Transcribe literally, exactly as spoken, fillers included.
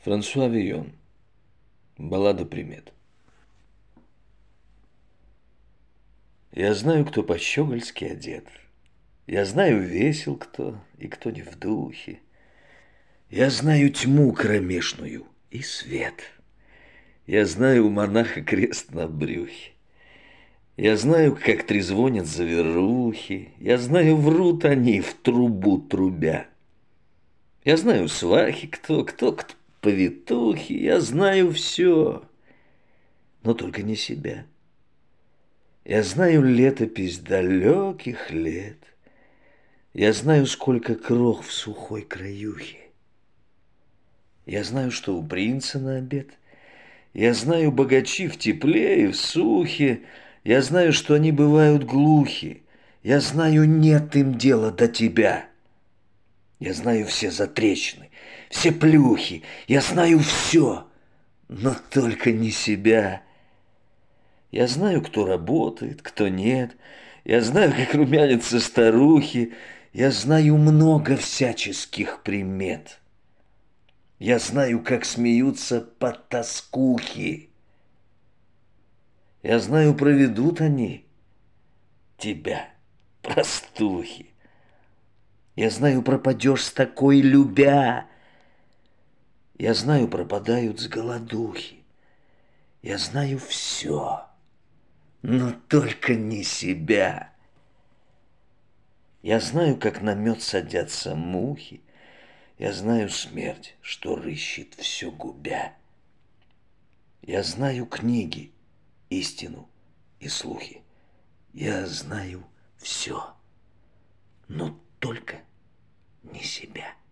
Франсуа Вийон. Баллада примет. Я знаю, кто по-щегольски одет. Я знаю, весел кто и кто не в духе. Я знаю тьму кромешную и свет. Я знаю у монаха крест на брюхе. Я знаю, как трезвонят заверухи. Я знаю, врут они в трубу трубя. Я знаю, свахи кто, кто, кто повитухи. Я знаю все, но только не себя. Я знаю летопись далеких лет. Я знаю, сколько крох в сухой краюхе. Я знаю, что у принца на обед. Я знаю, богачи в тепле и в сухе. Я знаю, что они бывают глухи. Я знаю, нет им дела до тебя. Я знаю все затрещины, все плюхи. Я знаю все, но только не себя. Я знаю, кто работает, кто нет. Я знаю, как румянятся старухи. Я знаю много всяческих примет. Я знаю, как смеются потаскухи. Я знаю, проведут они тебя, простухи. Я знаю, пропадешь с такой любя. Я знаю, пропадают с голодухи. Я знаю все, но только не себя. Я знаю, как на мед садятся мухи. Я знаю смерть, что рыщет все губя. Я знаю книги, истину и слухи. Я знаю все, но только не себя.